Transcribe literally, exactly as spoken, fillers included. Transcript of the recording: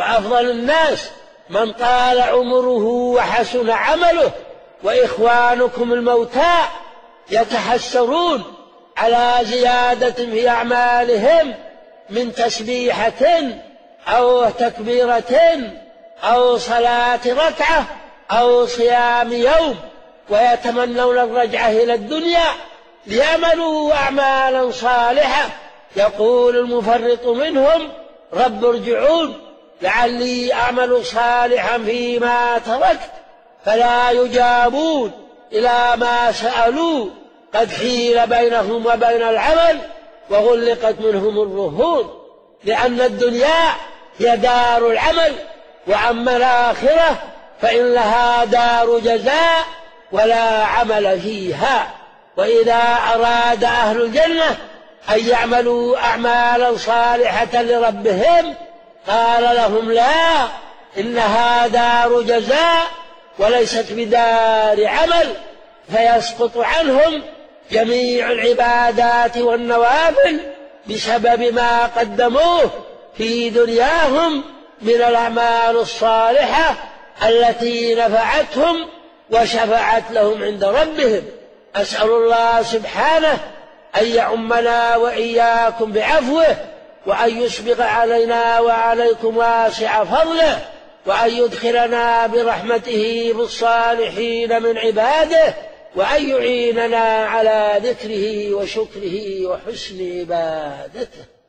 وأفضل الناس من طال عمره وحسن عمله، وإخوانكم الموتى يتحسرون على زيادة في أعمالهم من تسبيحة أو تكبيرة أو صلاة ركعة أو صيام يوم، ويتمنون الرجعة إلى الدنيا ليعملوا أعمالا صالحة. يقول المفرط منهم: رب ارجعون لعلي أعمل صالحا فيما تركت، فلا يجابون إلى ما سألوا، قد حيل بينهم وبين العمل وغلقت منهم الرهون. لأن الدنيا هي دار العمل، وأما الآخرة فإن لها دار جزاء ولا عمل فيها. وإذا أراد أهل الجنة أن يعملوا أعمالا صالحة لربهم قال لهم: لا، إنها دار جزاء وليست بدار عمل، فيسقط عنهم جميع العبادات والنوافل بسبب ما قدموه في دنياهم من الأعمال الصالحة التي نفعتهم وشفعت لهم عند ربهم. أسأل الله سبحانه أن يعمنا وإياكم بعفوه، وأن يسبغ علينا وعليكم واسع فضله، وأن يدخلنا برحمته بالصالحين من عباده، وأن يعيننا على ذكره وشكره وحسن عبادته.